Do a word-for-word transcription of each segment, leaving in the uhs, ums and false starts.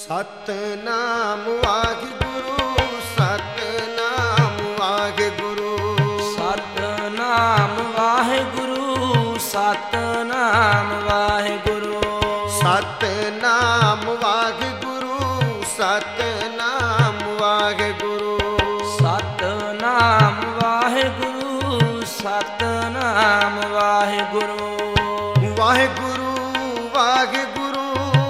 Satnam Waheguru, Satnam Waheguru, Satnam Waheguru, Satnam Waheguru, Satnam Waheguru, Satnam Waheguru, Satnam Waheguru, Satnam Waheguru, Waheguru Waheguru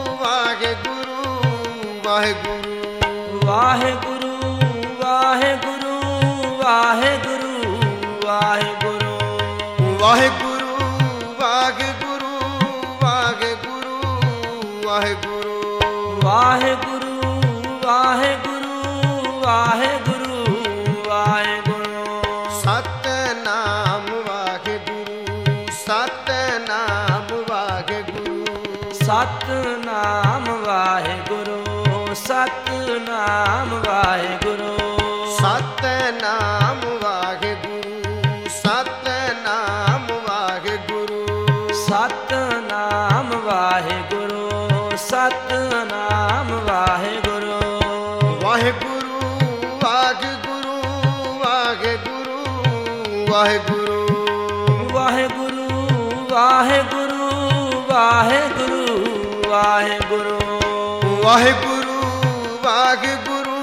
Waheguru Waheguru, Waheguru Waheguru Waheguru Waheguru, Waheguru Waheguru Waheguru Waheguru, Waheguru Waheguru Waheguru Waheguru, Satnam Waheguru, Satnam Waheguru, Satnam Waheguru, Satnam Waheguru, Satnam Waheguru, Satnam Waheguru, Satnam Waheguru, Satnam Waheguru, Waheguru Waheguru Waheguru Waheguru, Waheguru Waheguru Waheguru Waheguru, Waheguru Waheguru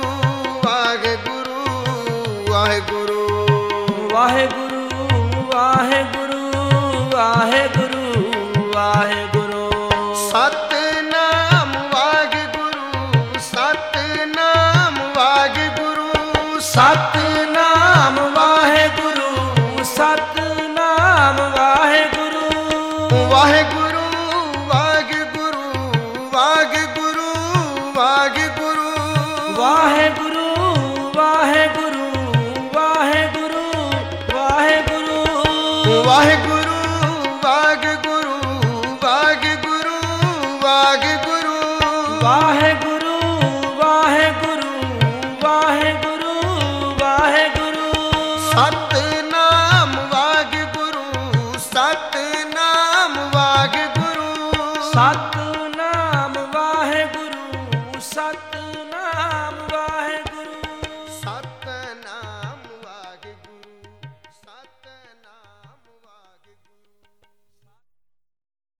Waheguru Waheguru, Waheguru Waheguru Waheguru Waheguru, Satnam Waheguru, Satnam Waheguru, Satnam Waheguru, Satnam Waheguru, Waheguru Waheguru Waheguru Waheguru, Waheguru Waheguru Waheguru Waheguru, Waheguru Waheguru Waheguru Waheguru, Waheguru Waheguru Waheguru Waheguru, Satnam Waheguru, Satnam Waheguru, Satnam Waheguru, Satnam